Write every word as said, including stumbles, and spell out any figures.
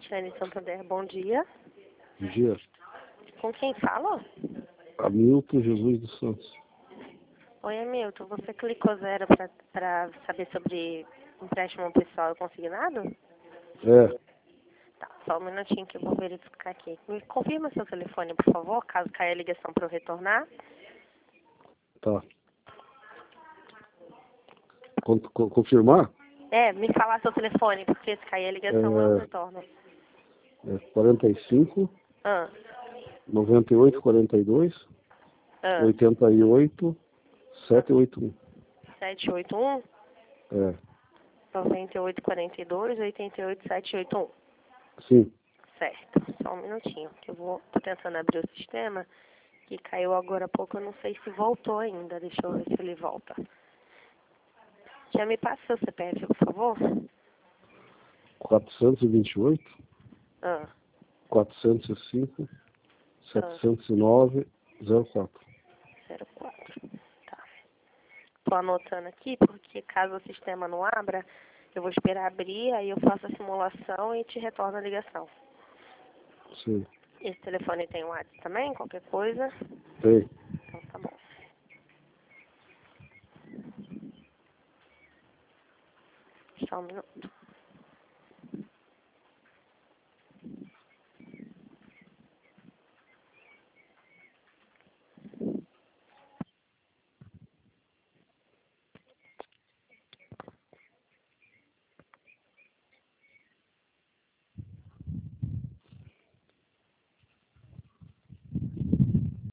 Cristiane Santander, bom dia. Bom dia. Com quem fala? Hamilton Jesus dos Santos. Oi, Hamilton. Você clicou zero para saber sobre empréstimo pessoal e consignado? É, Tá, só um minutinho que eu vou verificar aqui. Me confirma seu telefone, por favor, caso caia a ligação para eu retornar. tá. Con- con- confirmar? É, me falar seu telefone, porque se cair a ligação eu É, retorno. é quarenta e cinco, Ah, noventa e oito, quarenta e dois, ah, oitenta e oito, setecentos e oitenta e um. sete oito um, É, noventa e oito, quarenta e dois, oitenta e oito, setecentos e oitenta e um. sim. Certo, só um minutinho, que eu vou, tô tentando abrir o sistema, que caiu agora há pouco, eu não sei se voltou ainda, deixa eu ver se ele volta. Já me passa seu C P F, por favor? quatrocentos e vinte e oito, Ah, quatrocentos e cinco, ah, setecentos e nove, zero quatro. zero quatro, tá. Tô anotando aqui, porque caso o sistema não abra, eu vou esperar abrir, aí eu faço a simulação e te retorno a ligação. Sim. Esse telefone tem WhatsApp também, qualquer coisa? Tem. Então tá bom. Só um minuto.